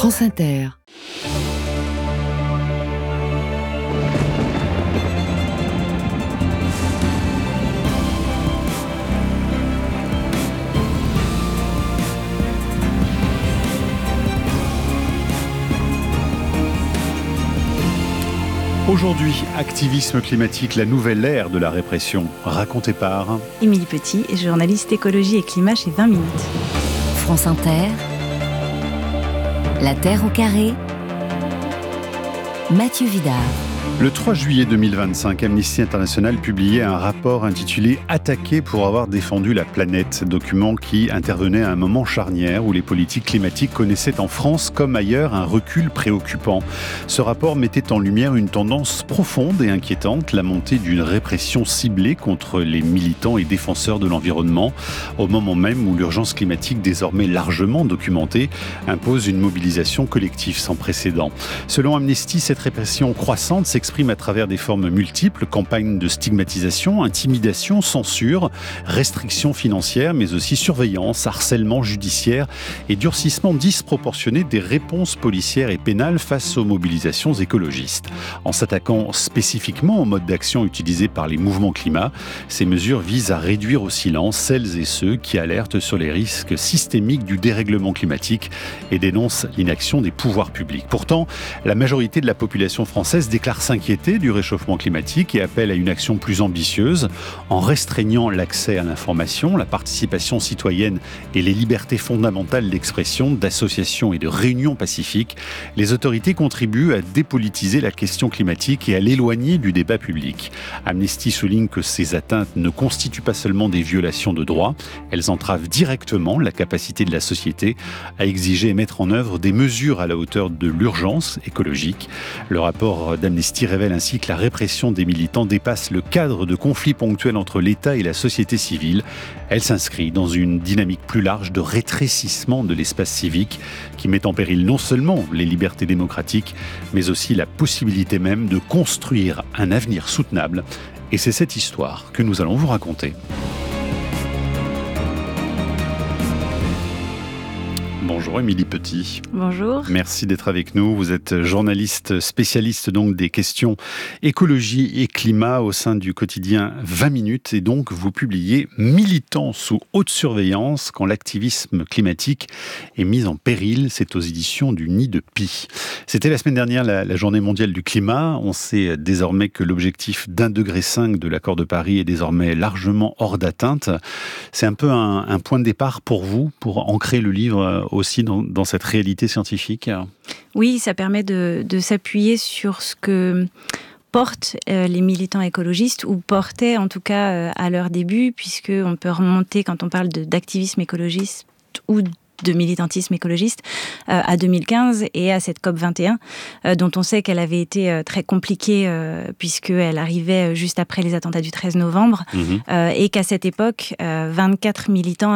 France Inter. Aujourd'hui, activisme climatique, la nouvelle ère de la répression, racontée par Émilie Petit, journaliste écologie et climat chez 20 minutes. France Inter, La Terre au carré, Mathieu Vidard. Le 3 juillet 2025, Amnesty International publiait un rapport intitulé « Attaquer pour avoir défendu la planète », document qui intervenait à un moment charnière où les politiques climatiques connaissaient en France comme ailleurs un recul préoccupant. Ce rapport mettait en lumière une tendance profonde et inquiétante, la montée d'une répression ciblée contre les militants et défenseurs de l'environnement, au moment même où l'urgence climatique, désormais largement documentée, impose une mobilisation collective sans précédent. Selon Amnesty, cette répression croissante s'exprime à travers des formes multiples, campagnes de stigmatisation, intimidation, censure, restrictions financières, mais aussi surveillance, harcèlement judiciaire et durcissement disproportionné des réponses policières et pénales face aux mobilisations écologistes. En s'attaquant spécifiquement au mode d'action utilisé par les mouvements climat, ces mesures visent à réduire au silence celles et ceux qui alertent sur les risques systémiques du dérèglement climatique et dénoncent l'inaction des pouvoirs publics. Pourtant, la majorité de la population française déclare s'inquiéter du réchauffement climatique et appelle à une action plus ambitieuse en restreignant l'accès à l'information, la participation citoyenne et les libertés fondamentales d'expression, d'association et de réunion pacifique. Les autorités contribuent à dépolitiser la question climatique et à l'éloigner du débat public. Amnesty souligne que ces atteintes ne constituent pas seulement des violations de droits, elles entravent directement la capacité de la société à exiger et mettre en œuvre des mesures à la hauteur de l'urgence écologique. Le rapport d'Amnesty révèle ainsi que la répression des militants dépasse le cadre de conflits ponctuels entre l'État et la société civile. Elle s'inscrit dans une dynamique plus large de rétrécissement de l'espace civique qui met en péril non seulement les libertés démocratiques, mais aussi la possibilité même de construire un avenir soutenable. Et c'est cette histoire que nous allons vous raconter. Bonjour Émilie Petit. Bonjour. Merci d'être avec nous. Vous êtes journaliste spécialiste donc des questions écologie et climat au sein du quotidien 20 minutes et donc vous publiez Militants sous haute surveillance quand l'activisme climatique est mis en péril. C'est aux éditions du Nid de Pie. C'était la semaine dernière la journée mondiale du climat. On sait désormais que l'objectif d'1,5 degré de l'accord de Paris est désormais largement hors d'atteinte. C'est un peu un point de départ pour vous, pour ancrer le livre aussi dans cette réalité scientifique. Oui, ça permet de s'appuyer sur ce que portent les militants écologistes, ou portaient en tout cas à leur début, puisqu'on peut remonter, quand on parle d'activisme écologiste ou de militantisme écologiste, à 2015 et à cette COP21, dont on sait qu'elle avait été très compliquée puisqu'elle arrivait juste après les attentats du 13 novembre, et qu'à cette époque, 24 militants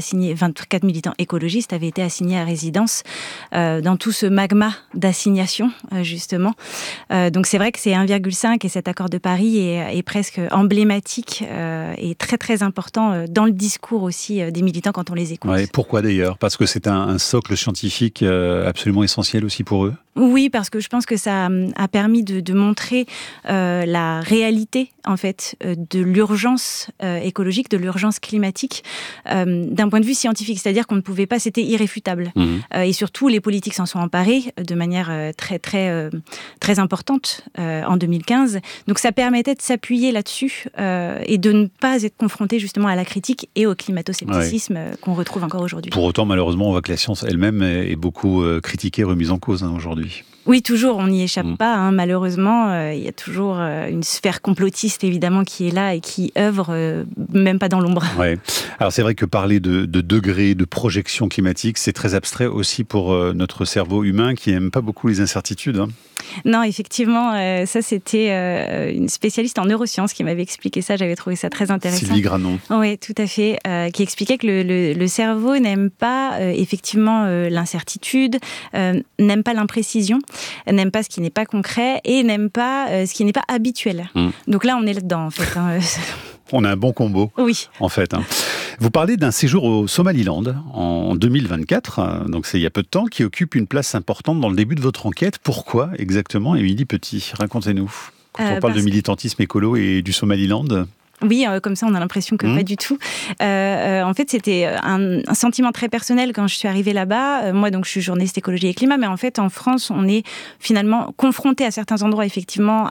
écologistes avaient été assignés à résidence dans tout ce magma d'assignation, justement. Donc c'est vrai que c'est 1,5 et cet accord de Paris est presque emblématique et très très important dans le discours aussi des militants quand on les écoute. Ouais, pourquoi d'ailleurs ? Parce que c'est un socle scientifique absolument essentiel aussi pour eux ? Oui, parce que je pense que ça a permis de montrer la réalité, en fait, de l'urgence écologique, de l'urgence climatique, d'un point de vue scientifique. C'est-à-dire qu'on ne pouvait pas, c'était irréfutable. Et surtout, les politiques s'en sont emparés de manière très, très, très importante en 2015. Donc ça permettait de s'appuyer là-dessus et de ne pas être confronté justement à la critique et au climato-scepticisme qu'on retrouve encore aujourd'hui. Pour autant, malheureusement, on voit que la science elle-même est beaucoup critiquée, remise en cause aujourd'hui. Oui, toujours, on n'y échappe pas. Malheureusement, il y a toujours une sphère complotiste, évidemment, qui est là et qui œuvre, même pas dans l'ombre. Ouais. Alors c'est vrai que parler de degrés, de projection climatique, c'est très abstrait aussi pour notre cerveau humain qui n'aime pas beaucoup les incertitudes. Non, effectivement, ça c'était une spécialiste en neurosciences qui m'avait expliqué ça, j'avais trouvé ça très intéressant. Sylvie Granon. Oui, tout à fait, qui expliquait que le cerveau n'aime pas effectivement l'incertitude, n'aime pas l'imprécision, n'aime pas ce qui n'est pas concret et n'aime pas ce qui n'est pas habituel. Donc là, on est là-dedans en fait. On a un bon combo, oui. en fait. Vous parlez d'un séjour au Somaliland en 2024, donc c'est il y a peu de temps, qui occupe une place importante dans le début de votre enquête. Pourquoi exactement, Émilie Petit? Racontez-nous. Quand on parle de militantisme écolo et du Somaliland. Oui, comme ça, on a l'impression que pas du tout. En fait, c'était un sentiment très personnel quand je suis arrivée là-bas. Moi, donc, je suis journaliste écologie et climat, mais en fait, en France, on est finalement confronté à certains endroits, effectivement,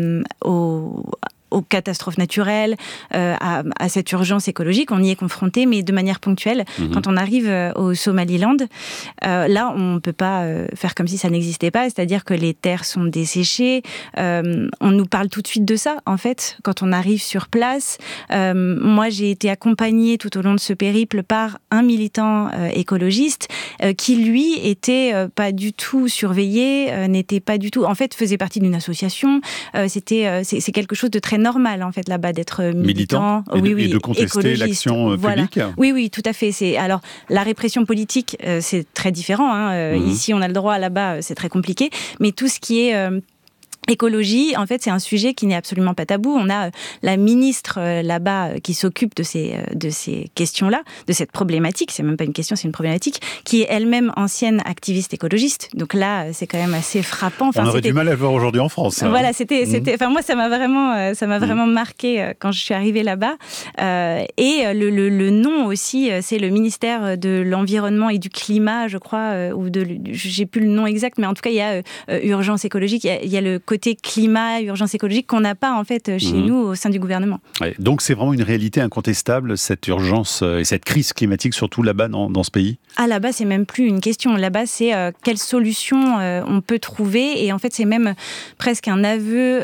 aux catastrophes naturelles, à cette urgence écologique. On y est confronté, mais de manière ponctuelle. Quand on arrive au Somaliland, là, on ne peut pas faire comme si ça n'existait pas, c'est-à-dire que les terres sont desséchées. On nous parle tout de suite de ça, en fait, quand on arrive sur place. Moi, j'ai été accompagnée tout au long de ce périple par un militant écologiste qui, lui, était pas du tout surveillé, n'était pas du tout... En fait, faisait partie d'une association. C'est quelque chose de très normal, en fait, là-bas, d'être militant. Et de contester l'action publique. Oui, tout à fait. Alors, la répression politique, c'est très différent. Ici, on a le droit, là-bas, c'est très compliqué. Mais tout ce qui est... écologie, en fait, c'est un sujet qui n'est absolument pas tabou. On a la ministre là-bas qui s'occupe de ces questions-là, de cette problématique. C'est même pas une question, c'est une problématique, qui est elle-même ancienne activiste écologiste. Donc là, c'est quand même assez frappant. Enfin, on aurait du mal à le voir aujourd'hui en France. Voilà, c'était. Enfin, moi, ça m'a vraiment marqué quand je suis arrivée là-bas. Et le nom aussi, c'est le ministère de l'Environnement et du Climat, je crois, j'ai plus le nom exact, mais en tout cas, il y a urgence écologique. Il y a le côté climat, urgence écologique qu'on n'a pas en fait chez nous au sein du gouvernement. Ouais, donc c'est vraiment une réalité incontestable, cette urgence et cette crise climatique, surtout là-bas dans ce pays? Là-bas, c'est même plus une question. Là-bas, c'est quelle solution on peut trouver. Et en fait, c'est même presque un aveu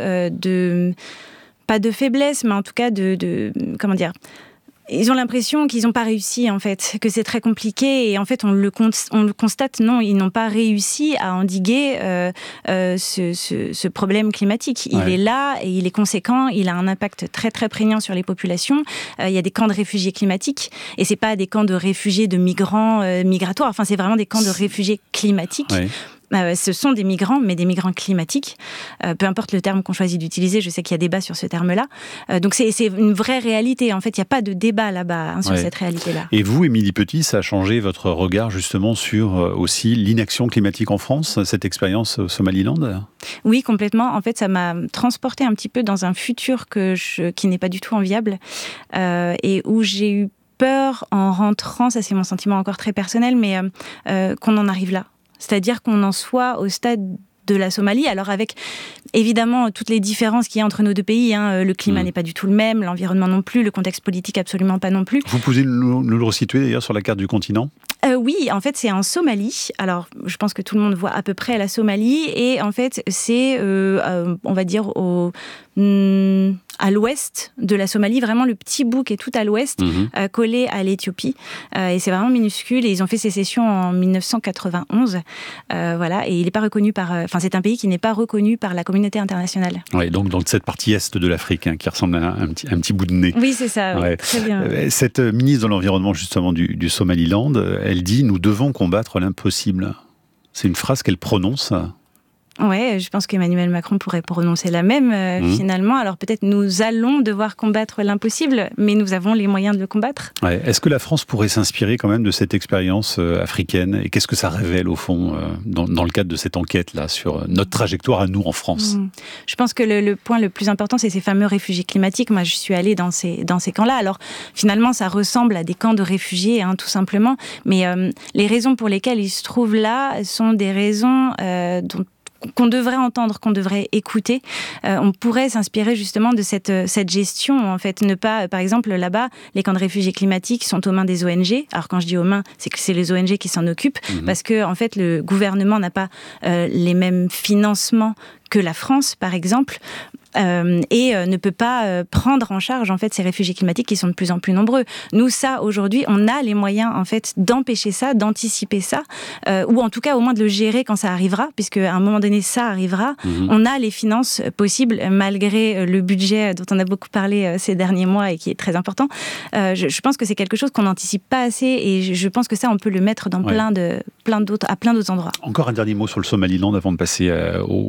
pas de faiblesse, mais en tout cas comment dire, ils ont l'impression qu'ils n'ont pas réussi, en fait, que c'est très compliqué. Et en fait, on le constate, non, ils n'ont pas réussi à endiguer ce problème climatique. Il est là et il est conséquent. Il a un impact très, très prégnant sur les populations. Il y a des camps de réfugiés climatiques. Et ce n'est pas des camps de réfugiés de migrants migratoires. Enfin, c'est vraiment des camps de réfugiés climatiques. Ouais. Ce sont des migrants, mais des migrants climatiques. Peu importe le terme qu'on choisit d'utiliser, je sais qu'il y a débat sur ce terme-là. Donc c'est une vraie réalité. En fait, il n'y a pas de débat là-bas sur cette réalité-là. Et vous, Émilie Petit, ça a changé votre regard justement sur aussi l'inaction climatique en France, cette expérience au Somaliland? Oui, complètement. En fait, ça m'a transportée un petit peu dans un futur qui n'est pas du tout enviable et où j'ai eu peur en rentrant, ça c'est mon sentiment encore très personnel, mais qu'on en arrive là. C'est-à-dire qu'on en soit au stade de la Somalie, alors avec évidemment toutes les différences qu'il y a entre nos deux pays. Le climat n'est pas du tout le même, l'environnement non plus, le contexte politique absolument pas non plus. Vous pouvez nous le resituer d'ailleurs sur la carte du continent? Oui, en fait, c'est en Somalie. Alors, je pense que tout le monde voit à peu près la Somalie. Et en fait, c'est, on va dire, à l'ouest de la Somalie, vraiment le petit bout qui est tout à l'ouest, collé à l'Éthiopie. Et c'est vraiment minuscule. Et ils ont fait sécession en 1991. Voilà. Et il n'est pas reconnu c'est un pays qui n'est pas reconnu par la communauté internationale. Oui, donc dans cette partie est de l'Afrique, qui ressemble à un petit bout de nez. Oui, c'est ça. Ouais. Très bien. Cette ministre de l'Environnement, justement, du Somaliland, elle dit « Nous devons combattre l'impossible ». C'est une phrase qu'elle prononce. Ouais, je pense qu'Emmanuel Macron pourrait prononcer la même, finalement. Alors peut-être nous allons devoir combattre l'impossible, mais nous avons les moyens de le combattre. Ouais. Est-ce que la France pourrait s'inspirer quand même de cette expérience africaine? Et qu'est-ce que ça révèle, au fond, dans le cadre de cette enquête-là, sur notre trajectoire à nous en France? Je pense que le point le plus important, c'est ces fameux réfugiés climatiques. Moi, je suis allée dans ces camps-là. Alors, finalement, ça ressemble à des camps de réfugiés, tout simplement. Mais les raisons pour lesquelles ils se trouvent là sont des raisons qu'on devrait entendre, qu'on devrait écouter. On pourrait s'inspirer justement de cette gestion, en fait. Ne pas, par exemple, là-bas, les camps de réfugiés climatiques sont aux mains des ONG. Alors, quand je dis aux mains, c'est que c'est les ONG qui s'en occupent, parce que, en fait, le gouvernement n'a pas les mêmes financements que la France, par exemple, et ne peut pas prendre en charge, en fait, ces réfugiés climatiques qui sont de plus en plus nombreux. Nous, ça, aujourd'hui, on a les moyens, en fait, d'empêcher ça, d'anticiper ça, ou en tout cas, au moins de le gérer quand ça arrivera, puisque à un moment donné, ça arrivera. On a les finances possibles, malgré le budget dont on a beaucoup parlé ces derniers mois et qui est très important. Je pense que c'est quelque chose qu'on n'anticipe pas assez, et je pense que ça, on peut le mettre dans à plein d'autres endroits. Encore un dernier mot sur le Somaliland avant de passer aux actions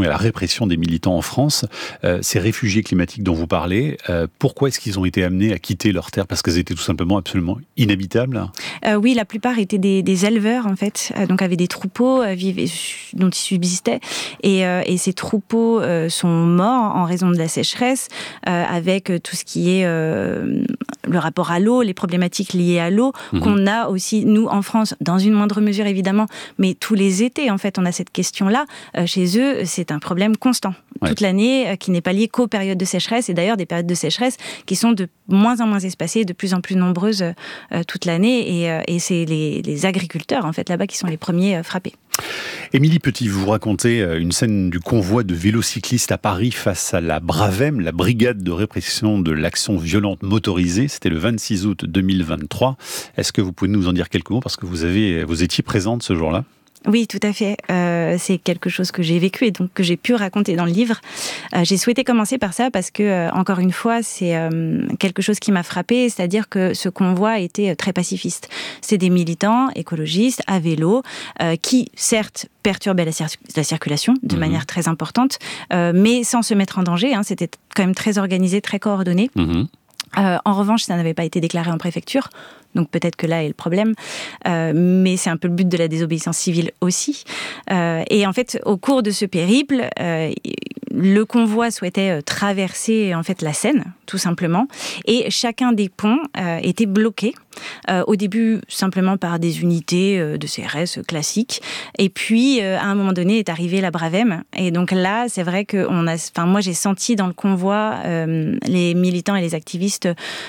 et à la répression des militants en France. Ces réfugiés climatiques dont vous parlez, pourquoi est-ce qu'ils ont été amenés à quitter leurs terres? Parce qu'elles étaient tout simplement absolument inhabitables? Oui, la plupart étaient des éleveurs, en fait, donc avaient des troupeaux dont ils subsistaient. Et ces troupeaux sont morts en raison de la sécheresse, avec tout ce qui est le rapport à l'eau, les problématiques liées à l'eau, qu'on a aussi, nous, en France, dans une moindre mesure, évidemment, mais tous les étés, en fait, on a cette question-là. Chez eux, c'est un problème constant, toute l'année, qui n'est pas lié qu'aux périodes de sécheresse, et d'ailleurs des périodes de sécheresse qui sont de moins en moins espacées, de plus en plus nombreuses toute l'année, et c'est les agriculteurs, en fait, là-bas, qui sont les premiers frappés. Émilie Petit, vous racontez une scène du convoi de vélocyclistes à Paris face à la Bravem, la brigade de répression de l'action violente motorisée. C'était le 26 août 2023. Est-ce que vous pouvez nous en dire quelques mots, parce que vous étiez présente ce jour-là? Oui, tout à fait. C'est quelque chose que j'ai vécu et donc que j'ai pu raconter dans le livre. J'ai souhaité commencer par ça parce que, encore une fois, c'est quelque chose qui m'a frappée, c'est-à-dire que ce convoi était très pacifiste. C'est des militants écologistes à vélo qui, certes, perturbaient la circulation de manière très importante, mais sans se mettre en danger. C'était quand même très organisé, très coordonné. En revanche, ça n'avait pas été déclaré en préfecture, donc peut-être que là est le problème, mais c'est un peu le but de la désobéissance civile aussi. Et en fait, au cours de ce périple, le convoi souhaitait traverser en fait la Seine, tout simplement, et chacun des ponts était bloqué. Au début, simplement par des unités de CRS classiques, et puis à un moment donné est arrivée la Bravem, et donc là, c'est vrai que moi j'ai senti dans le convoi les militants et les activistes,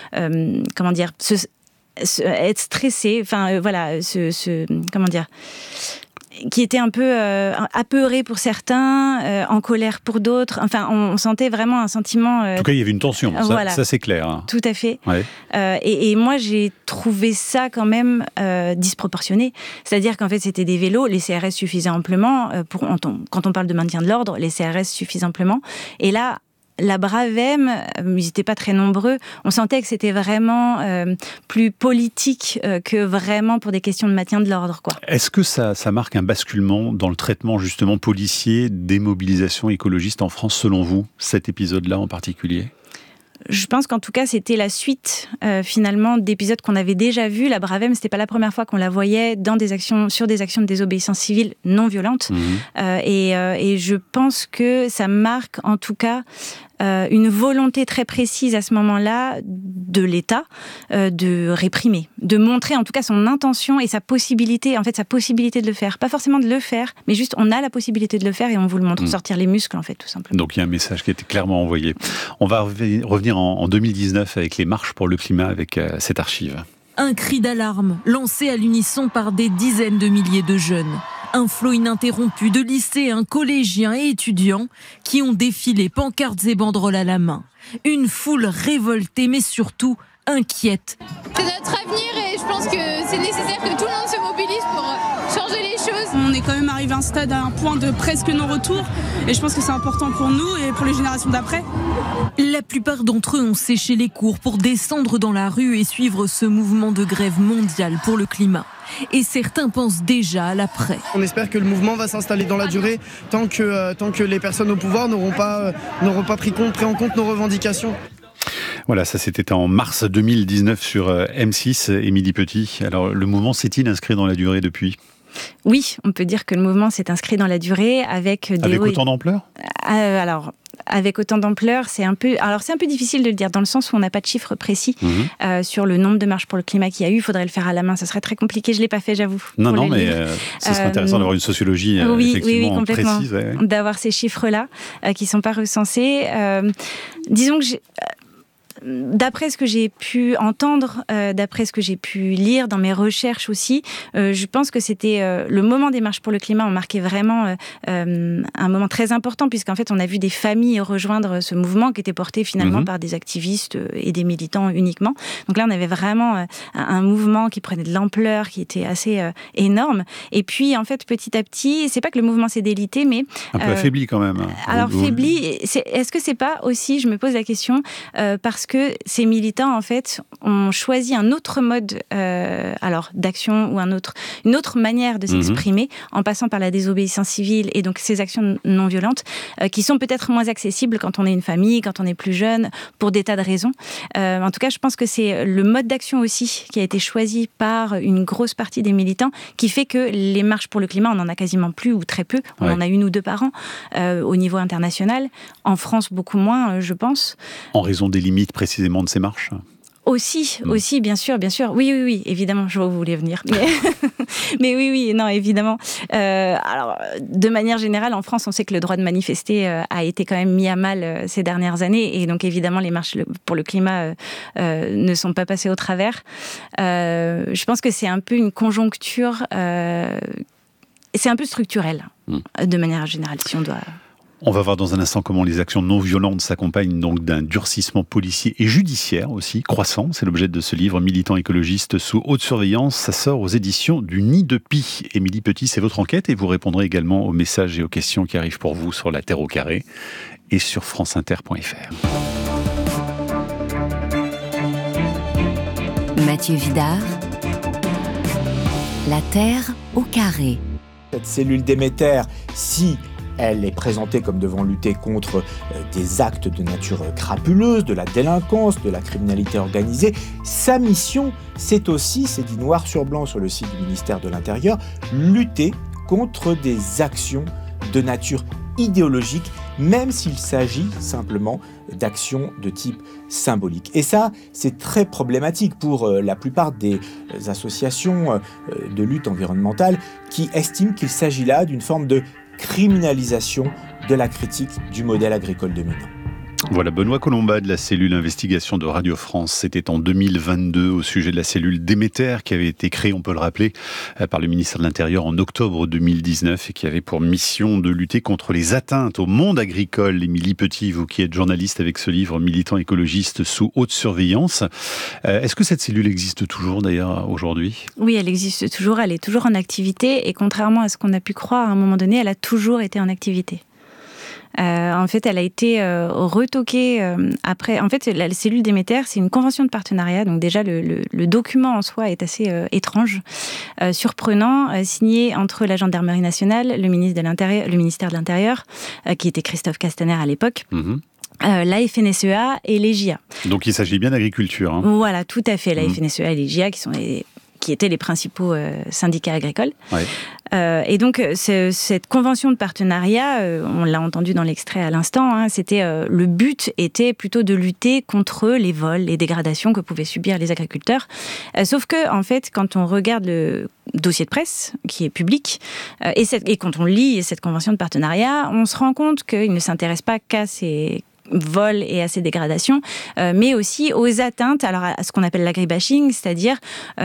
être stressés, qui étaient un peu apeurés pour certains, en colère pour d'autres. Enfin, on sentait vraiment un sentiment... En tout cas, il y avait une tension, ça c'est clair. Tout à fait. Ouais. Et moi, j'ai trouvé ça quand même disproportionné. C'est-à-dire qu'en fait, c'était des vélos, les CRS suffisaient amplement. Quand on parle de maintien de l'ordre, les CRS suffisent amplement. Et là, la Bravem, ils n'étaient pas très nombreux. On sentait que c'était vraiment plus politique que vraiment pour des questions de maintien de l'ordre, quoi. Est-ce que ça marque un basculement dans le traitement justement policier des mobilisations écologistes en France, selon vous, cet épisode-là en particulier ? Je pense qu'en tout cas, c'était la suite finalement d'épisodes qu'on avait déjà vus. La Bravem, c'était pas la première fois qu'on la voyait sur des actions de désobéissance civile non violente. Et je pense que ça marque en tout cas une volonté très précise à ce moment-là de l'État de réprimer, de montrer en tout cas son intention et sa possibilité de le faire. Pas forcément de le faire, mais juste on a la possibilité de le faire et on vous le montre, sortir les muscles en fait, tout simplement. Donc il y a un message qui a été clairement envoyé. On va revenir en 2019 avec les marches pour le climat, avec cette archive. Un cri d'alarme lancé à l'unisson par des dizaines de milliers de jeunes. Un flot ininterrompu de lycéens, collégiens et étudiants qui ont défilé pancartes et banderoles à la main. Une foule révoltée mais surtout inquiète. C'est notre avenir et je pense que c'est nécessaire que tout le monde se mobilise pour changer les choses. On est quand même arrivé à un point de presque non-retour et je pense que c'est important pour nous et pour les générations d'après. La plupart d'entre eux ont séché les cours pour descendre dans la rue et suivre ce mouvement de grève mondiale pour le climat. Et certains pensent déjà à l'après. On espère que le mouvement va s'installer dans la durée tant que les personnes au pouvoir n'auront pas pris en compte nos revendications. Voilà, ça c'était en mars 2019 sur M6. Émilie Petit, alors le mouvement s'est-il inscrit dans la durée depuis ? Oui, on peut dire que le mouvement s'est inscrit dans la durée avec des... Avec autant d'ampleur ? Avec autant d'ampleur, c'est un peu difficile de le dire dans le sens où on n'a pas de chiffres précis sur le nombre de marches pour le climat qu'il y a eu. Il faudrait le faire à la main, ça serait très compliqué. Je l'ai pas fait, j'avoue. Non, mais ce serait intéressant d'avoir une sociologie effectivement précise. D'avoir ces chiffres-là qui sont pas recensés. Disons que d'après ce que j'ai pu entendre, d'après ce que j'ai pu lire dans mes recherches aussi, je pense que c'était le moment des marches pour le climat ont marqué vraiment un moment très important, puisqu'en fait on a vu des familles rejoindre ce mouvement qui était porté finalement par des activistes et des militants uniquement. Donc là on avait vraiment un mouvement qui prenait de l'ampleur, qui était assez énorme. Et puis en fait petit à petit, c'est pas que le mouvement s'est délité, mais un peu affaibli quand même. Alors faibli, est-ce que c'est pas aussi, je me pose la question, parce que que ces militants, en fait, ont choisi un autre mode d'action ou une autre manière de s'exprimer, en passant par la désobéissance civile et donc ces actions non violentes, qui sont peut-être moins accessibles quand on est une famille, quand on est plus jeune, pour des tas de raisons. En tout cas, je pense que c'est le mode d'action aussi qui a été choisi par une grosse partie des militants, qui fait que les marches pour le climat, on n'en a quasiment plus ou très peu. On en a 1 ou 2 par an au niveau international. En France, beaucoup moins, je pense. En raison des limites précisément de ces marches ? Aussi, bien sûr. Oui, évidemment, je vois où vous voulez venir. Mais oui, non, évidemment. Alors, de manière générale, en France, on sait que le droit de manifester a été quand même mis à mal ces dernières années. Et donc, évidemment, les marches pour le climat ne sont pas passées au travers. Je pense que c'est un peu une conjoncture... c'est un peu structurel, de manière générale, si on doit... On va voir dans un instant comment les actions non violentes s'accompagnent donc d'un durcissement policier et judiciaire aussi, croissant. C'est l'objet de ce livre, Militant écologiste sous haute surveillance. Ça sort aux éditions du Nid de Pie. Émilie Petit, c'est votre enquête et vous répondrez également aux messages et aux questions qui arrivent pour vous sur La Terre au carré et sur franceinter.fr. Mathieu Vidard, La Terre au carré. Cette cellule Déméter, si elle est présentée comme devant lutter contre des actes de nature crapuleuse, de la délinquance, de la criminalité organisée, sa mission, c'est aussi, c'est dit noir sur blanc sur le site du ministère de l'Intérieur, lutter contre des actions de nature idéologique, même s'il s'agit simplement d'actions de type symbolique. Et ça, c'est très problématique pour la plupart des associations de lutte environnementale qui estiment qu'il s'agit là d'une forme de criminalisation de la critique du modèle agricole dominant. Voilà, Benoît Colomba de la cellule investigation de Radio France. C'était en 2022 au sujet de la cellule Déméter qui avait été créée, on peut le rappeler, par le ministère de l'Intérieur en octobre 2019 et qui avait pour mission de lutter contre les atteintes au monde agricole. Émilie Petit, vous qui êtes journaliste avec ce livre, Militant écologiste sous haute surveillance. Est-ce que cette cellule existe toujours d'ailleurs aujourd'hui ? Oui, elle existe toujours, elle est toujours en activité et contrairement à ce qu'on a pu croire à un moment donné, elle a toujours été en activité. En fait, elle a été retoquée après. En fait, la cellule Déméter, c'est une convention de partenariat. Donc déjà, le document en soi est assez étrange, surprenant, signé entre la Gendarmerie nationale, le ministère de l'Intérieur, qui était Christophe Castaner à l'époque. La FNSEA et les JA. Donc il s'agit bien d'agriculture. Hein. Voilà, tout à fait. La FNSEA et les JA qui étaient les principaux syndicats agricoles. Ouais. Et donc, cette convention de partenariat, on l'a entendu dans l'extrait à l'instant, hein, le but était plutôt de lutter contre les vols, les dégradations que pouvaient subir les agriculteurs. Sauf que, en fait, quand on regarde le dossier de presse, qui est public, et quand on lit cette convention de partenariat, on se rend compte qu'il ne s'intéresse pas qu'à ces vols et à ces dégradations, mais aussi aux atteintes, alors à ce qu'on appelle l'agribashing, c'est-à-dire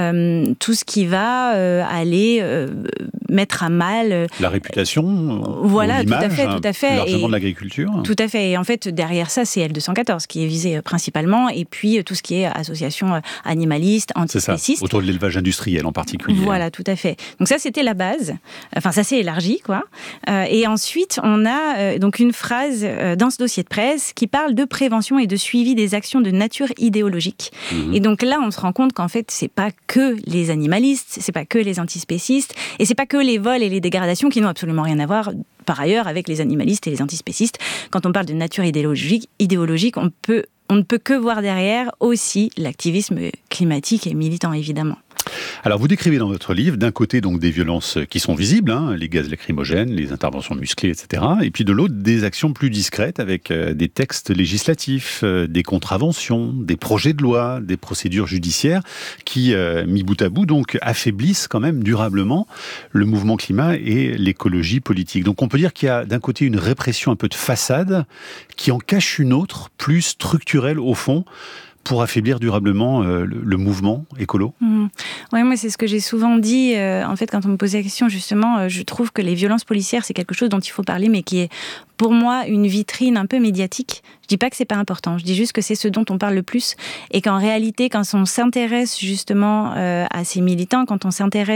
tout ce qui va aller mettre à mal la réputation, voilà, l'image, tout à fait, plus largement de l'agriculture. Tout à fait. Et en fait, derrière ça, c'est L214 qui est visé principalement, et puis tout ce qui est association animaliste, antispéciste. C'est ça, autour de l'élevage industriel en particulier. Voilà, tout à fait. Donc ça, c'était la base. Enfin, ça s'est élargi, quoi. Et ensuite, on a donc une phrase dans ce dossier de presse qui parle de prévention et de suivi des actions de nature idéologique. Et donc là, on se rend compte qu'en fait, c'est pas que les animalistes, c'est pas que les antispécistes, et c'est pas que les vols et les dégradations qui n'ont absolument rien à voir, par ailleurs, avec les animalistes et les antispécistes. Quand on parle de nature idéologique, on ne peut que voir derrière aussi l'activisme climatique et militant, évidemment. Alors, vous décrivez dans votre livre, d'un côté, donc, des violences qui sont visibles, hein, les gaz lacrymogènes, les interventions musclées, etc. Et puis de l'autre, des actions plus discrètes avec des textes législatifs, des contraventions, des projets de loi, des procédures judiciaires qui, mis bout à bout, donc, affaiblissent quand même durablement le mouvement climat et l'écologie politique. Donc, on peut dire qu'il y a d'un côté une répression un peu de façade qui en cache une autre, plus structurelle au fond, pour affaiblir durablement le mouvement écolo. Oui, moi, c'est ce que j'ai souvent dit. En fait, quand on me posait la question, justement, je trouve que les violences policières, c'est quelque chose dont il faut parler, mais qui est, pour moi, une vitrine un peu médiatique. Je dis pas que c'est pas important, je dis juste que c'est ce dont on parle le plus, et qu'en réalité, quand on s'intéresse justement à ces militants, quand on s'intéresse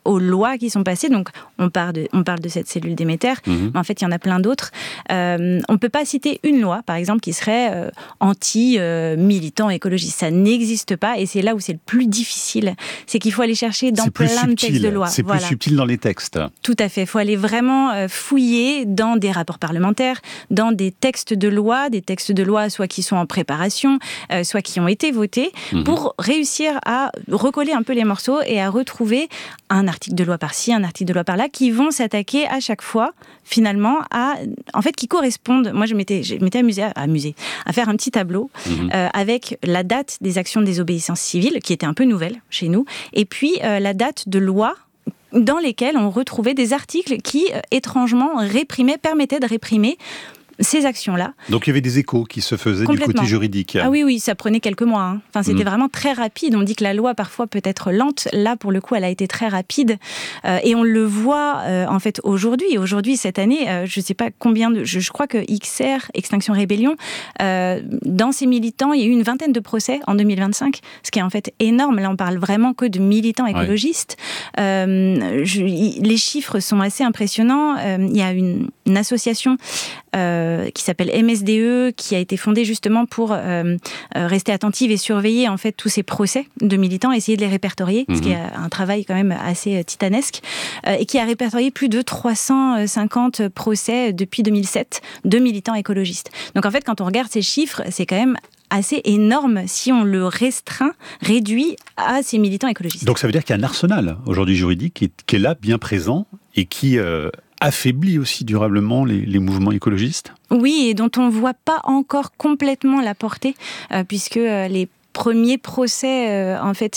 aux lois qui sont passées. Donc, on parle de cette cellule Déméter, mais en fait, il y en a plein d'autres. On ne peut pas citer une loi, par exemple, qui serait anti-militant écologiste. Ça n'existe pas, et c'est là où c'est le plus difficile. C'est qu'il faut aller chercher dans plein de textes de loi. C'est plus subtil dans les textes. Tout à fait. Il faut aller vraiment fouiller dans des rapports parlementaires, dans des textes de loi soit qui sont en préparation, soit qui ont été votés, pour réussir à recoller un peu les morceaux et à retrouver un article de loi par-ci, un article de loi par-là, qui vont s'attaquer à chaque fois, finalement, qui correspondent. Moi, je m'étais amusée à faire un petit tableau avec la date des actions de désobéissance civile, qui était un peu nouvelle chez nous, et puis la date de loi dans lesquelles on retrouvait des articles qui, étrangement, permettaient de réprimer ces actions-là. Donc il y avait des échos qui se faisaient du côté juridique. Ah oui, ça prenait quelques mois. Enfin, c'était vraiment très rapide. On dit que la loi parfois peut être lente. Là, pour le coup, elle a été très rapide. Et on le voit en fait aujourd'hui. Aujourd'hui, cette année, je ne sais pas combien de... Je crois que XR, Extinction Rébellion, dans ses militants, il y a eu une vingtaine de procès en 2025, ce qui est en fait énorme. Là, on parle vraiment que de militants écologistes. Les chiffres sont assez impressionnants. Il y a une association qui s'appelle MSDE, qui a été fondée justement pour rester attentive et surveiller en fait tous ces procès de militants, essayer de les répertorier, ce qui est un travail quand même assez titanesque, et qui a répertorié plus de 350 procès depuis 2007 de militants écologistes. Donc en fait, quand on regarde ces chiffres, c'est quand même assez énorme si on le réduit à ces militants écologistes. Donc ça veut dire qu'il y a un arsenal aujourd'hui juridique qui est là, bien présent, et qui affaiblit aussi durablement les mouvements écologistes ? Oui, et dont on ne voit pas encore complètement la portée, puisque les premiers procès,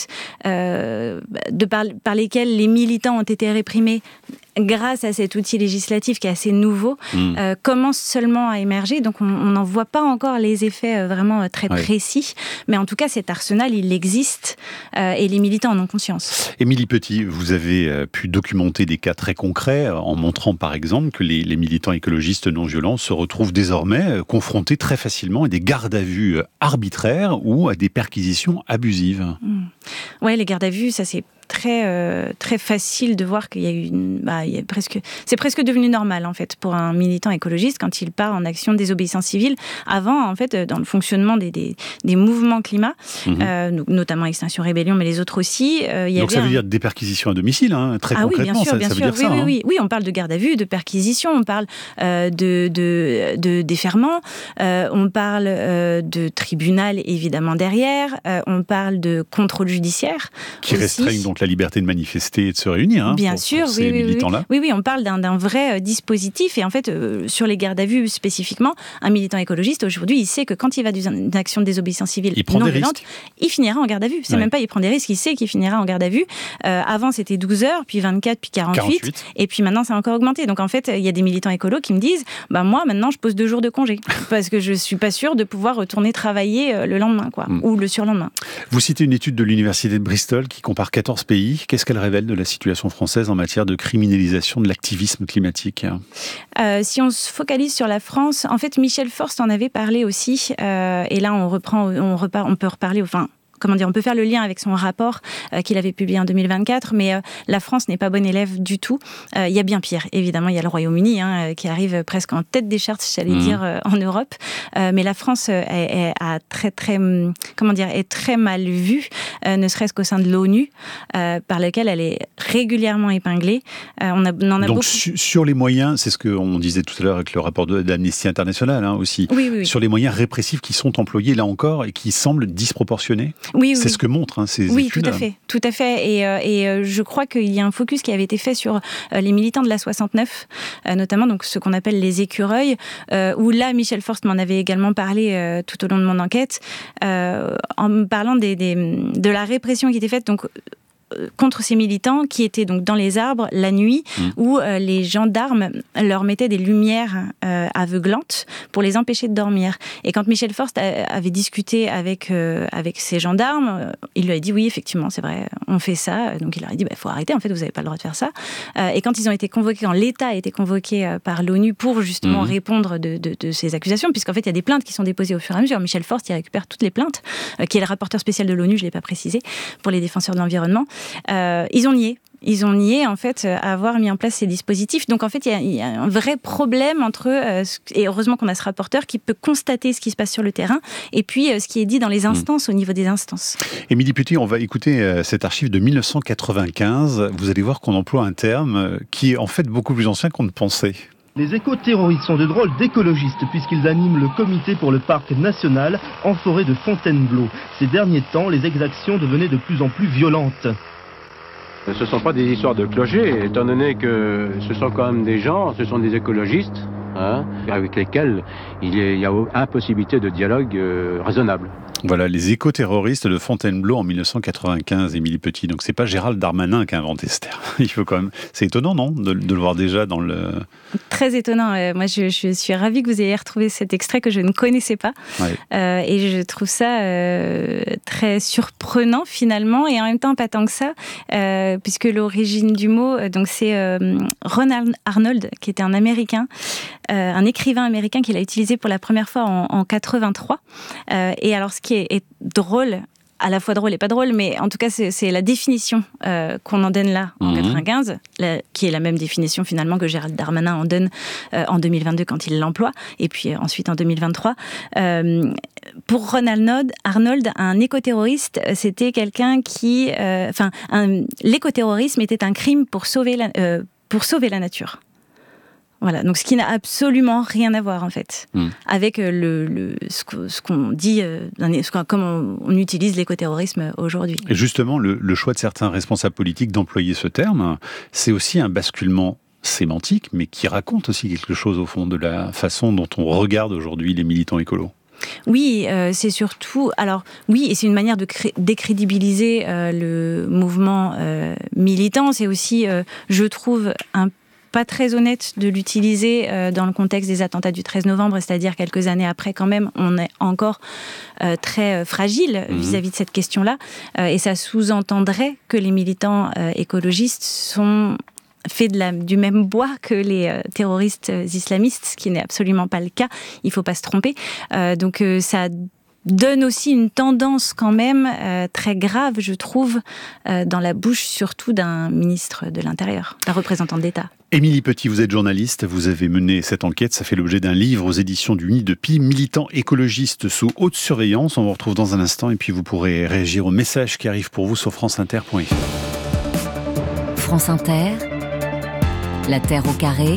par lesquels les militants ont été réprimés grâce à cet outil législatif qui est assez nouveau, commence seulement à émerger. Donc on n'en voit pas encore les effets vraiment très précis. Mais en tout cas, cet arsenal, il existe et les militants en ont conscience. Émilie Petit, vous avez pu documenter des cas très concrets en montrant par exemple que les militants écologistes non violents se retrouvent désormais confrontés très facilement à des gardes à vue arbitraires ou à des perquisitions abusives. Oui, les gardes à vue, ça c'est très facile de voir qu'il y a eu c'est presque devenu normal en fait pour un militant écologiste quand il part en action de désobéissance civile. Avant, en fait, dans le fonctionnement des mouvements climat, notamment Extinction Rébellion, mais les autres aussi, donc ça veut dire des perquisitions à domicile, très concrètement. Oui, bien sûr, ça veut dire ça. Oui, on parle de garde à vue, de perquisition, on parle de déferment, on parle de tribunal évidemment derrière, on parle de contrôle judiciaire qui aussi restreignent donc la liberté de manifester et de se réunir. Bien sûr, ces militants-là. Oui, on parle d'un vrai dispositif. Et en fait, sur les gardes à vue spécifiquement, un militant écologiste, aujourd'hui, il sait que quand il va d'une action de désobéissance civile non violente, il finira en garde à vue. C'est même pas il prend des risques, il sait qu'il finira en garde à vue. Avant, c'était 12 heures, puis 24, puis 48. Et puis maintenant, ça a encore augmenté. Donc en fait, il y a des militants écolos qui me disent moi, maintenant, je pose 2 jours de congé. Parce que je suis pas sûre de pouvoir retourner travailler le lendemain, ou le surlendemain. Vous citez une étude de l'Université de Bristol qui compare 14 pays. Qu'est-ce qu'elle révèle de la situation française en matière de criminalisation de l'activisme climatique ? Si on se focalise sur la France, en fait, Michel Forst en avait parlé aussi. Et là, on peut reparler... on peut faire le lien avec son rapport qu'il avait publié en 2024, mais la France n'est pas bonne élève du tout. Il y a bien pire, évidemment. Il y a le Royaume-Uni qui arrive presque en tête des charts, j'allais dire, en Europe. Mais la France est très mal vue, ne serait-ce qu'au sein de l'ONU, par lequel elle est régulièrement épinglée. On en a donc beaucoup... sur les moyens, c'est ce qu'on disait tout à l'heure avec le rapport d'Amnesty International aussi, oui. Sur les moyens répressifs qui sont employés là encore et qui semblent disproportionnés. Oui. Ce que montrent ces études. Oui, tout à fait. Et je crois qu'il y a un focus qui avait été fait sur les militants de la 69, notamment donc ce qu'on appelle les écureuils, où là, Michel Forst m'en avait également parlé tout au long de mon enquête, en parlant de la répression qui était faite donc contre ces militants qui étaient donc dans les arbres la nuit, où les gendarmes leur mettaient des lumières aveuglantes pour les empêcher de dormir. Et quand Michel Forst avait discuté avec ces gendarmes, il lui a dit oui, effectivement, c'est vrai, on fait ça. Donc il leur a dit faut arrêter, en fait, vous n'avez pas le droit de faire ça. Et quand ils ont été convoqués, quand l'État a été convoqué par l'ONU pour justement répondre de ces accusations, puisqu'en fait il y a des plaintes qui sont déposées au fur et à mesure. Michel Forst, il récupère toutes les plaintes, qui est le rapporteur spécial de l'ONU, je ne l'ai pas précisé, pour les défenseurs de l'environnement. Ils ont nié. Ils ont nié, en fait, avoir mis en place ces dispositifs. Donc, en fait, il y a un vrai problème entre... et heureusement qu'on a ce rapporteur qui peut constater ce qui se passe sur le terrain et puis ce qui est dit dans les instances, au niveau des instances. Émilie Petit, on va écouter cette archive de 1995. Vous allez voir qu'on emploie un terme qui est en fait beaucoup plus ancien qu'on ne pensait. Les éco-terroristes sont de drôles d'écologistes puisqu'ils animent le comité pour le parc national en forêt de Fontainebleau. Ces derniers temps, les exactions devenaient de plus en plus violentes. Ce ne sont pas des histoires de clochers, étant donné que ce sont quand même des gens, ce sont des écologistes, avec lesquels il y a impossibilité de dialogue raisonnable. Voilà, les éco-terroristes de Fontainebleau en 1995, Émilie Petit. Donc c'est pas Gérald Darmanin qui a inventé ce terme. Il faut quand même... C'est étonnant, non, de le voir déjà dans le... Très étonnant. Moi, je suis ravie que vous ayez retrouvé cet extrait que je ne connaissais pas. Ouais. Et je trouve ça très surprenant, finalement, et en même temps pas tant que ça, puisque l'origine du mot, donc c'est Ron Arnold, qui était un Américain, un écrivain américain qui l'a utilisé pour la première fois en 83. Et alors, ce qui est drôle, à la fois drôle et pas drôle, mais en tout cas, c'est la définition qu'on en donne là, en 95, qui est la même définition finalement que Gérald Darmanin en donne en 2022 quand il l'emploie, et puis ensuite en 2023. Pour Ron Arnold, un écoterroriste, c'était quelqu'un qui... l'écoterrorisme était un crime pour sauver la nature. Voilà, donc ce qui n'a absolument rien à voir en fait avec ce qu'on dit, comment on utilise l'écoterrorisme aujourd'hui. Et justement, le choix de certains responsables politiques d'employer ce terme, c'est aussi un basculement sémantique, mais qui raconte aussi quelque chose au fond de la façon dont on regarde aujourd'hui les militants écolos. Oui, c'est surtout... Alors, oui, et c'est une manière de décrédibiliser le mouvement militant. C'est aussi, je trouve, pas très honnête de l'utiliser dans le contexte des attentats du 13 novembre, c'est-à-dire quelques années après quand même, on est encore très fragile vis-à-vis de cette question-là. Et ça sous-entendrait que les militants écologistes sont faits du même bois que les terroristes islamistes, ce qui n'est absolument pas le cas. Il ne faut pas se tromper. Donc ça donne aussi une tendance quand même très grave, je trouve, dans la bouche surtout d'un ministre de l'Intérieur, d'un représentant de l'État. Émilie Petit, vous êtes journaliste, vous avez mené cette enquête, ça fait l'objet d'un livre aux éditions du Nid de Pie, Militants écologistes sous haute surveillance. On vous retrouve dans un instant et puis vous pourrez réagir aux messages qui arrivent pour vous sur franceinter.fr. France Inter, La Terre au carré,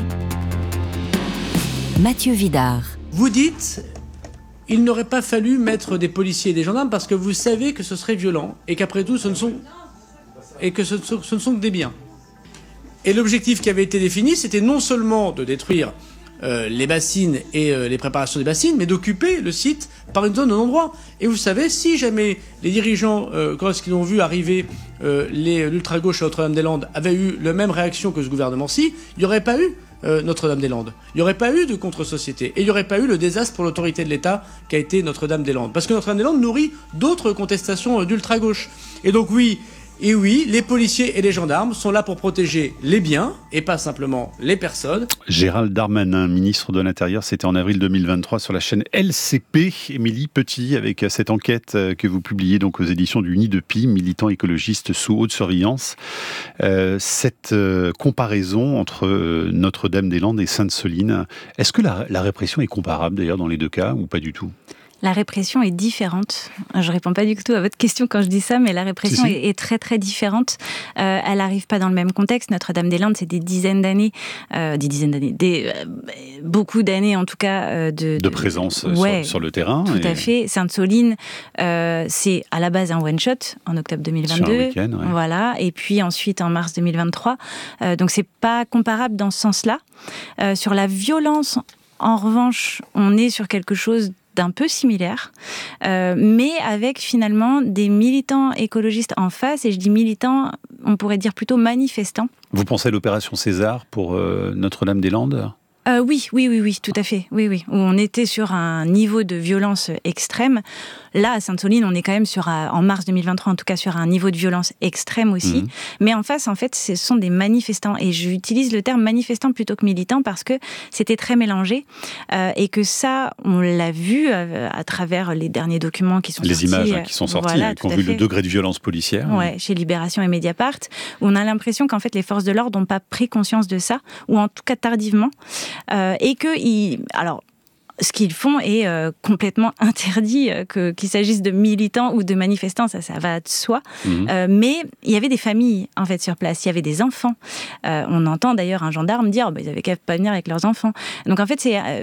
Mathieu Vidard. Vous dites... Il n'aurait pas fallu mettre des policiers et des gendarmes parce que vous savez que ce serait violent et qu'après tout, ce ne sont que des biens. Et l'objectif qui avait été défini, c'était non seulement de détruire les bassines et les préparations des bassines, mais d'occuper le site par une zone de non-droit. Et vous savez, si jamais les dirigeants, quand ils ont vu arriver l'ultra-gauche à Notre-Dame-des-Landes, avaient eu la même réaction que ce gouvernement-ci, il n'y aurait pas eu Notre-Dame-des-Landes. Il n'y aurait pas eu de contre-société. Et il n'y aurait pas eu le désastre pour l'autorité de l'État qu'a été Notre-Dame-des-Landes. Parce que Notre-Dame-des-Landes nourrit d'autres contestations d'ultra-gauche. Et donc oui, les policiers et les gendarmes sont là pour protéger les biens et pas simplement les personnes. Gérald Darmanin, ministre de l'Intérieur, c'était en avril 2023 sur la chaîne LCP. Émilie Petit, avec cette enquête que vous publiez donc aux éditions du Nid de Pie, militants écologistes sous haute surveillance. Cette comparaison entre Notre-Dame-des-Landes et Sainte-Soline, est-ce que la répression est comparable d'ailleurs dans les deux cas ou pas du tout ? La répression est différente. Je réponds pas du tout à votre question quand je dis ça, mais la répression est très très différente. Elle n'arrive pas dans le même contexte. Notre-Dame-des-Landes, c'est des dizaines d'années, beaucoup d'années en tout cas de présence sur le terrain. Tout à fait. Sainte-Soline, c'est à la base un one-shot en octobre 2022. Sur un week-end, ouais. Voilà. Et puis ensuite en mars 2023. Donc c'est pas comparable dans ce sens-là. Sur la violence, en revanche, on est sur quelque chose d'un peu similaire, mais avec finalement des militants écologistes en face, et je dis militants, on pourrait dire plutôt manifestants. Vous pensez à l'opération César pour Notre-Dame-des-Landes ? Oui, tout à fait. Oui. Où on était sur un niveau de violence extrême. Là, à Sainte-Soline, on est quand même en mars 2023, en tout cas, sur un niveau de violence extrême aussi. Mais en face, en fait, ce sont des manifestants. Et j'utilise le terme manifestant plutôt que militant parce que c'était très mélangé. Et que ça, on l'a vu à travers les derniers documents qui sont sortis. Les images qui sont sorties, qui ont vu le degré de violence policière. Ouais, chez Libération et Mediapart, où on a l'impression qu'en fait, les forces de l'ordre n'ont pas pris conscience de ça, ou en tout cas tardivement. Et alors, ce qu'ils font est complètement interdit, qu'il s'agisse de militants ou de manifestants, ça va de soi. Mais il y avait des familles en fait sur place, il y avait des enfants. On entend d'ailleurs un gendarme dire ils avaient qu'à pas venir avec leurs enfants. Donc en fait,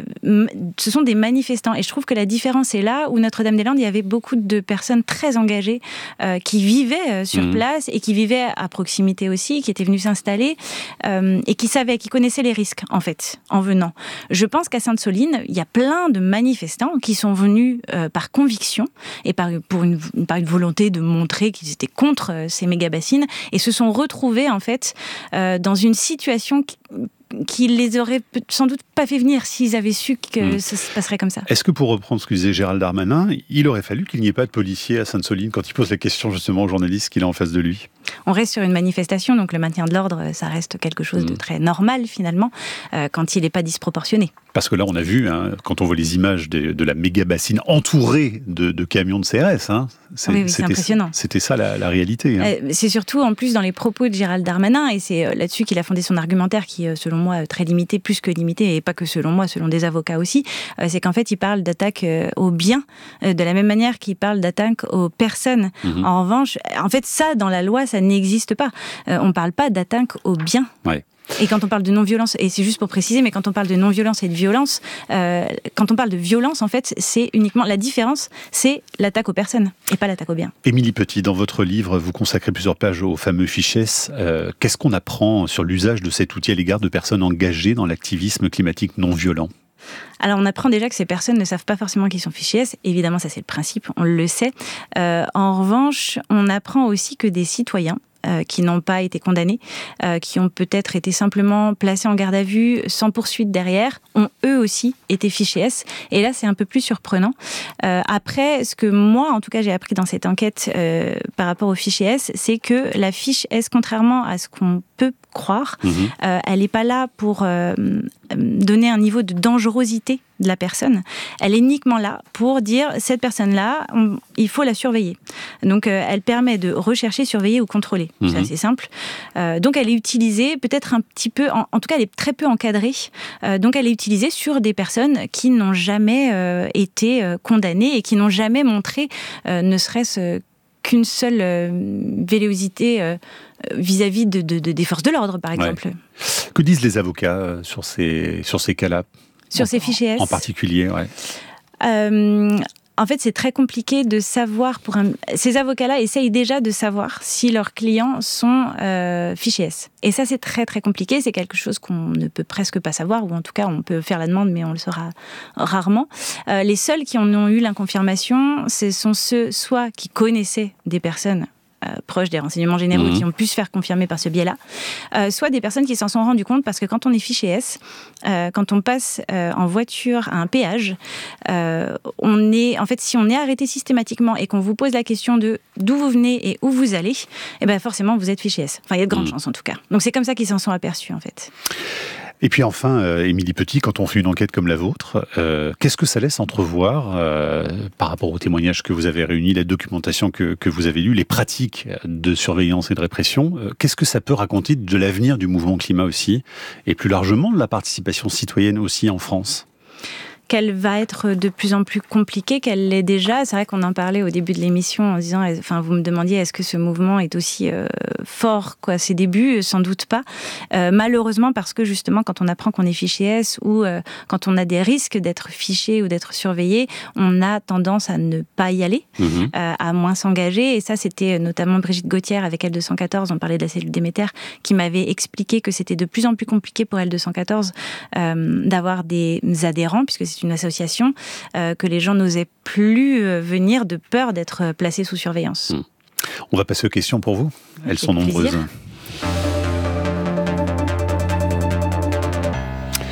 ce sont des manifestants. Et je trouve que la différence est là où Notre-Dame-des-Landes, il y avait beaucoup de personnes très engagées qui vivaient sur place et qui vivaient à proximité aussi, qui étaient venues s'installer et qui connaissaient les risques en fait en venant. Je pense qu'à Sainte-Soline, il y a plein de manifestants qui sont venus par conviction et par une volonté de montrer qu'ils étaient contre ces méga-bassines et se sont retrouvés en fait dans une situation qui les aurait sans doute pas fait venir s'ils avaient su que ça se passerait comme ça. Est-ce que pour reprendre ce que disait Gérald Darmanin, il aurait fallu qu'il n'y ait pas de policiers à Sainte-Soline quand il pose la question justement aux journalistes qu'il a en face de lui ? On reste sur une manifestation, donc le maintien de l'ordre, ça reste quelque chose de très normal finalement, quand il n'est pas disproportionné. Parce que là, on a vu, quand on voit les images de la méga-bassine entourée de camions de CRS, c'est impressionnant. C'était ça la réalité. C'est surtout en plus dans les propos de Gérald Darmanin, et c'est là-dessus qu'il a fondé son argumentaire qui, selon moi, très limité, plus que limité, et pas que selon moi, selon des avocats aussi, c'est qu'en fait, il parle d'attaque aux biens, de la même manière qu'il parle d'attaque aux personnes. En revanche, en fait, ça, dans la loi, ça n'existe pas. On ne parle pas d'attaque aux biens. Ouais. Et quand on parle de non-violence, et c'est juste pour préciser, mais quand on parle de non-violence et de violence, quand on parle de violence, en fait, c'est uniquement la différence, c'est l'attaque aux personnes et pas l'attaque aux biens. Émilie Petit, dans votre livre, vous consacrez plusieurs pages au fameux fichier S. Qu'est-ce qu'on apprend sur l'usage de cet outil à l'égard de personnes engagées dans l'activisme climatique non violent ? Alors on apprend déjà que ces personnes ne savent pas forcément qu'ils sont fichés S. Évidemment, ça c'est le principe, on le sait. En revanche, on apprend aussi que des citoyens qui n'ont pas été condamnés, qui ont peut-être été simplement placés en garde à vue sans poursuite derrière, ont eux aussi été fichés S. Et là, c'est un peu plus surprenant. Après, ce que moi, en tout cas, j'ai appris dans cette enquête par rapport au fichier S, c'est que la fiche S, contrairement à ce qu'on peut croire, elle n'est pas là pour donner un niveau de dangerosité de la personne. Elle est uniquement là pour dire cette personne-là, il faut la surveiller. Donc elle permet de rechercher, surveiller ou contrôler. C'est assez simple. Donc elle est utilisée peut-être un petit peu, en tout cas elle est très peu encadrée. Donc elle est utilisée sur des personnes qui n'ont jamais été condamnées et qui n'ont jamais montré ne serait-ce qu'une seule vélosité vis-à-vis des forces de l'ordre, par exemple. Que disent les avocats sur ces cas-là ? Sur ces fichiers S ? En particulier, En fait, c'est très compliqué de savoir. Ces avocats-là essayent déjà de savoir si leurs clients sont fichés S. Et ça, c'est très très compliqué. C'est quelque chose qu'on ne peut presque pas savoir, ou en tout cas, on peut faire la demande, mais on le saura rarement. Les seuls qui en ont eu l'inconfirmation, ce sont ceux soit qui connaissaient des personnes proches des renseignements généraux qui ont pu se faire confirmer par ce biais-là, soit des personnes qui s'en sont rendues compte parce que quand on est fiché S, quand on passe en voiture à un péage, en fait, si on est arrêté systématiquement et qu'on vous pose la question de d'où vous venez et où vous allez, eh ben forcément vous êtes fiché S. Enfin, il y a de grandes chances en tout cas. Donc c'est comme ça qu'ils s'en sont aperçus en fait. Et puis enfin, Émilie Petit, quand on fait une enquête comme la vôtre, qu'est-ce que ça laisse entrevoir par rapport aux témoignages que vous avez réunis, la documentation que vous avez lue, les pratiques de surveillance et de répression, qu'est-ce que ça peut raconter de l'avenir du mouvement climat aussi, et plus largement de la participation citoyenne aussi en France ? Qu'elle va être de plus en plus compliquée qu'elle l'est déjà. C'est vrai qu'on en parlait au début de l'émission en disant, enfin, vous me demandiez est-ce que ce mouvement est aussi fort qu'à ses débuts ? Sans doute pas. Malheureusement, parce que justement, quand on apprend qu'on est fiché S ou quand on a des risques d'être fiché ou d'être surveillé, on a tendance à ne pas y aller, à moins s'engager. Et ça, c'était notamment Brigitte Gauthier avec L214, on parlait de la cellule Déméter, qui m'avait expliqué que c'était de plus en plus compliqué pour L214 d'avoir des adhérents, puisque c'est une association, que les gens n'osaient plus venir de peur d'être placés sous surveillance. On va passer aux questions pour vous. Elles sont nombreuses. On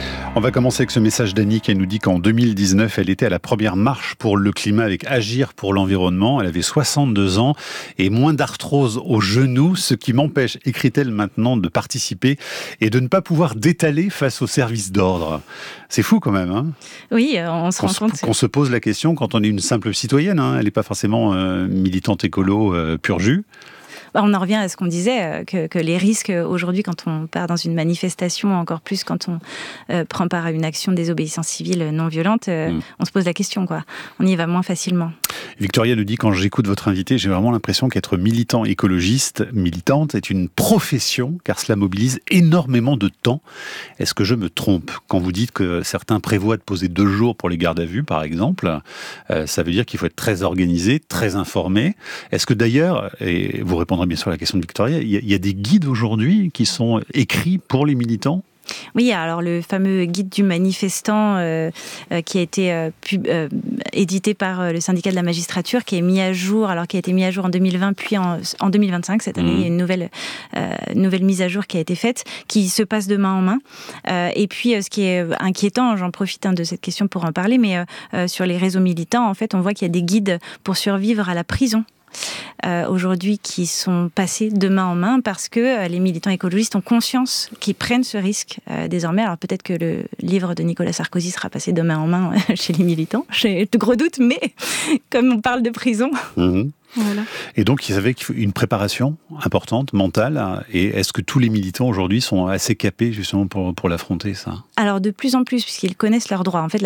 va commencer avec ce message d'Annie qui nous dit qu'en 2019, elle était à la première marche pour le climat avec Agir pour l'environnement. Elle avait 62 ans et moins d'arthrose aux genoux, ce qui m'empêche, écrit-elle maintenant, de participer et de ne pas pouvoir d'étaler face aux services d'ordre. C'est fou quand même, hein ? Oui, on se rend compte. Qu'on se pose la question quand on est une simple citoyenne, hein. Elle n'est pas forcément militante écolo pur jus. On en revient à ce qu'on disait, que les risques aujourd'hui, quand on part dans une manifestation, encore plus quand on prend part à une action de désobéissance civile non violente, on se pose la question, quoi. On y va moins facilement. Victoria nous dit, quand j'écoute votre invité, j'ai vraiment l'impression qu'être militant écologiste, militante, est une profession, car cela mobilise énormément de temps. Est-ce que je me trompe quand vous dites que certains prévoient de poser 2 jours pour les gardes à vue, par exemple? Ça veut dire qu'il faut être très organisé, très informé. Est-ce que d'ailleurs, et vous répondrez bien sûr à la question de Victoria, il y a des guides aujourd'hui qui sont écrits pour les militants ? Oui, alors le fameux guide du manifestant qui a été édité par le syndicat de la magistrature, qui est mis à jour, alors qui a été mis à jour en 2020 puis en 2025. Cette année, il y a une nouvelle mise à jour qui a été faite, qui se passe de main en main. Et puis, ce qui est inquiétant, j'en profite de cette question pour en parler, mais sur les réseaux militants, en fait, on voit qu'il y a des guides pour survivre à la prison. Aujourd'hui qui sont passés de main en main parce que les militants écologistes ont conscience qu'ils prennent ce risque désormais. Alors peut-être que le livre de Nicolas Sarkozy sera passé de main en main chez les militants, j'ai de gros doutes, mais comme on parle de prison... Voilà. Et donc, ils savaient qu'il faut une préparation importante, mentale. Et est-ce que tous les militants aujourd'hui sont assez capés justement pour l'affronter, ça ? Alors, de plus en plus, puisqu'ils connaissent leurs droits. En fait,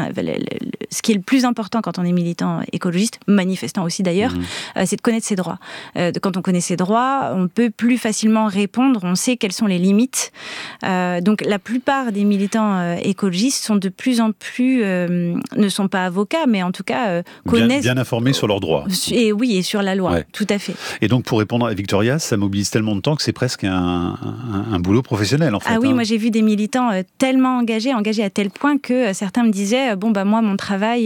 ce qui est le plus important quand on est militant écologiste, manifestant aussi d'ailleurs, c'est de connaître ses droits. Quand on connaît ses droits, on peut plus facilement répondre, on sait quelles sont les limites. Donc, la plupart des militants écologistes sont de plus en plus, ne sont pas avocats, mais en tout cas connaissent... Bien informés sur leurs droits. Et oui, et sur la loi, ouais. Tout à fait. Et donc, pour répondre à Victoria, ça mobilise tellement de temps que c'est presque un boulot professionnel, en fait. Ah oui, moi j'ai vu des militants tellement engagés à tel point que certains me disaient, moi, mon travail,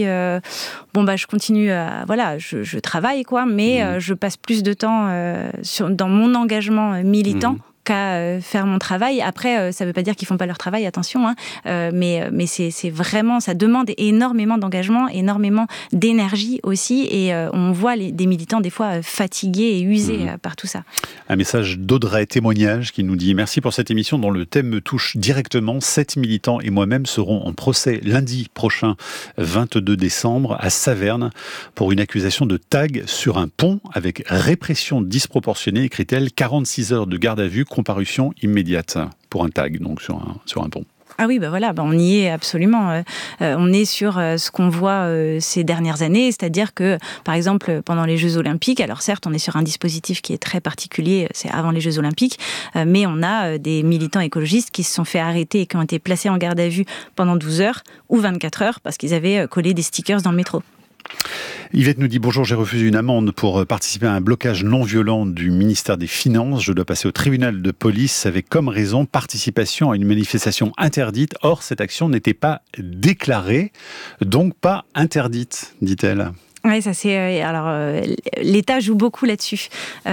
je continue à... Voilà, je travaille, quoi, mais je passe plus de temps dans mon engagement militant qu'à faire mon travail. Après, ça ne veut pas dire qu'ils ne font pas leur travail, attention, mais c'est vraiment, ça demande énormément d'engagement, énormément d'énergie aussi, et on voit des militants des fois fatigués et usés par tout ça. Un message d'Audrey, témoignage, qui nous dit « Merci pour cette émission dont le thème me touche directement. 7 militants et moi-même seront en procès lundi prochain, 22 décembre, à Saverne, pour une accusation de tag sur un pont avec répression disproportionnée, écrit-elle, 46 heures de garde à vue, comparution immédiate pour un tag, donc sur un pont. Ah oui, on y est absolument. On est sur ce qu'on voit ces dernières années, c'est-à-dire que, par exemple, pendant les Jeux Olympiques, alors certes, on est sur un dispositif qui est très particulier, c'est avant les Jeux Olympiques, mais on a des militants écologistes qui se sont fait arrêter et qui ont été placés en garde à vue pendant 12 heures ou 24 heures parce qu'ils avaient collé des stickers dans le métro. Yvette nous dit « Bonjour, j'ai refusé une amende pour participer à un blocage non violent du ministère des Finances. Je dois passer au tribunal de police avec comme raison participation à une manifestation interdite. Or, cette action n'était pas déclarée, donc pas interdite, dit-elle. » Oui, ça c'est. L'État joue beaucoup là-dessus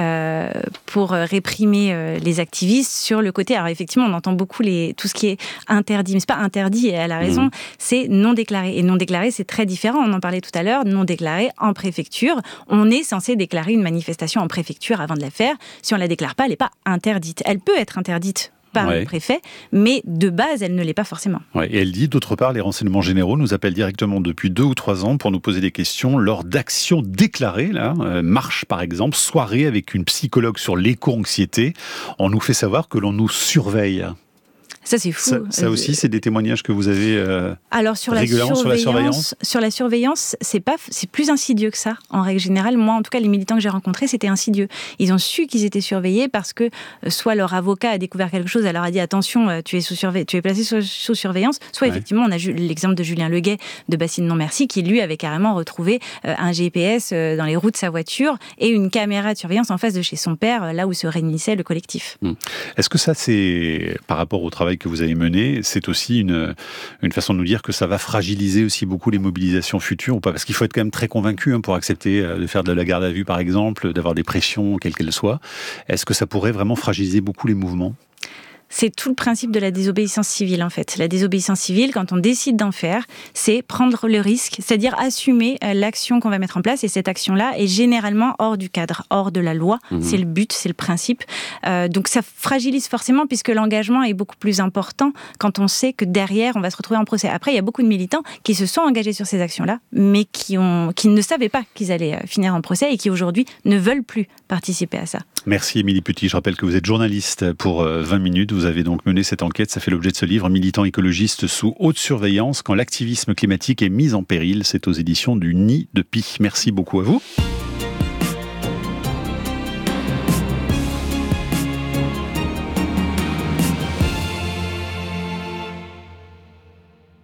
pour réprimer les activistes sur le côté. Alors effectivement, on entend beaucoup tout ce qui est interdit, mais c'est pas interdit. Et elle a raison, c'est non déclaré. Et non déclaré, c'est très différent. On en parlait tout à l'heure. Non déclaré en préfecture, on est censé déclarer une manifestation en préfecture avant de la faire. Si on la déclare pas, elle n'est pas interdite. Elle peut être interdite par le préfet, mais de base, elle ne l'est pas forcément. Ouais, et elle dit, d'autre part, les renseignements généraux nous appellent directement depuis 2 ou 3 ans pour nous poser des questions lors d'actions déclarées, marche par exemple, soirée avec une psychologue sur l'éco-anxiété. On nous fait savoir que l'on nous surveille. Ça, c'est fou. Ça aussi, c'est des témoignages que vous avez Alors, sur la surveillance, c'est plus insidieux que ça, en règle générale. Moi, en tout cas, les militants que j'ai rencontrés, c'était insidieux. Ils ont su qu'ils étaient surveillés parce que soit leur avocat a découvert quelque chose, elle leur a dit « Attention, tu es placé sous surveillance », soit effectivement, on a l'exemple de Julien Leguet de Bassine Non Merci, qui lui avait carrément retrouvé un GPS dans les roues de sa voiture et une caméra de surveillance en face de chez son père, là où se réunissait le collectif. Est-ce que ça, c'est par rapport au travail que vous avez mené, c'est aussi une façon de nous dire que ça va fragiliser aussi beaucoup les mobilisations futures ou pas ? Parce qu'il faut être quand même très convaincu pour accepter de faire de la garde à vue, par exemple, d'avoir des pressions, quelles qu'elles soient. Est-ce que ça pourrait vraiment fragiliser beaucoup les mouvements ? C'est tout le principe de la désobéissance civile, en fait. La désobéissance civile, quand on décide d'en faire, c'est prendre le risque, c'est-à-dire assumer l'action qu'on va mettre en place, et cette action-là est généralement hors du cadre, hors de la loi. C'est le but, c'est le principe. Donc ça fragilise forcément, puisque l'engagement est beaucoup plus important quand on sait que derrière, on va se retrouver en procès. Après, il y a beaucoup de militants qui se sont engagés sur ces actions-là, mais qui ne savaient pas qu'ils allaient finir en procès et qui aujourd'hui ne veulent plus participer à ça. Merci Émilie Petit. Je rappelle que vous êtes journaliste pour 20 minutes. Vous avez donc mené cette enquête. Ça fait l'objet de ce livre, Militants écologistes sous haute surveillance, quand l'activisme climatique est mis en péril. C'est aux éditions du Nid de Pie. Merci beaucoup à vous.